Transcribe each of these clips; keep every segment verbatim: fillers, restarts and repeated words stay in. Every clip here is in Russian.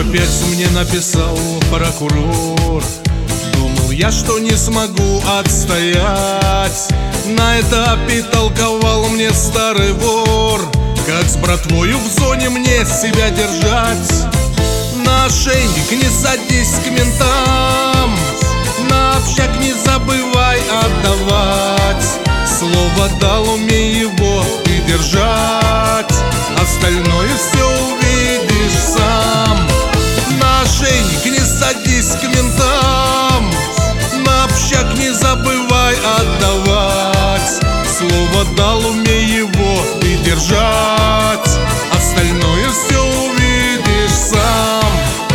опять мне написал прокурор. Думал я, что не смогу отстоять. На этапе толковал мне старый вор, как с братвою в зоне мне себя держать. На ошейник не садись к ментам, на общак не забывай отдавать. Слово дал, умей его ты держать, остальное все увидишь сам. На ошейник не садись к ментам, на общак не забывай отдавать. Слово дал, умей его ты держать, остальное все увидишь сам.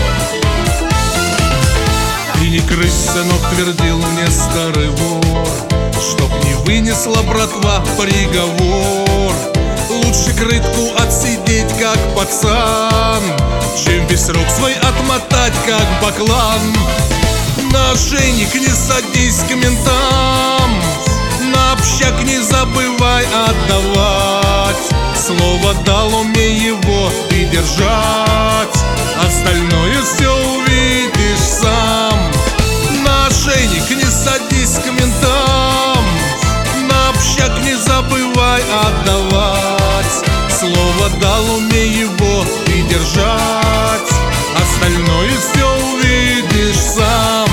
Ты не крысь, сынок, твердил мне старый вор, чтоб не вынесла братва приговор. Лучше крытку отсидеть, как пацан, чем весь срок свой отмотать, как баклан. На ошейник не садись к ментам, на общак не забывай отдавать. Слово дал, умей его ты держать, остальное все увидишь сам. На ошейник не садись к ментам, на общак не забывай отдавать. Слово дал, умей его ты держать, остальное все увидишь сам.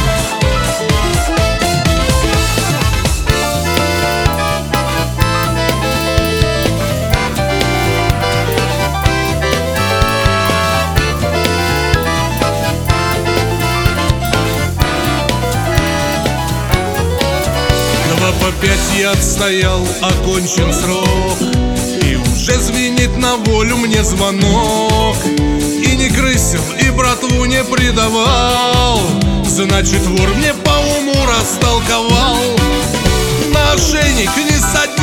По пять я отстоял, окончен срок, и уже звенит на волю мне звонок. И не крысил, и братву не предавал, значит вор мне по уму растолковал. На ошейник не садись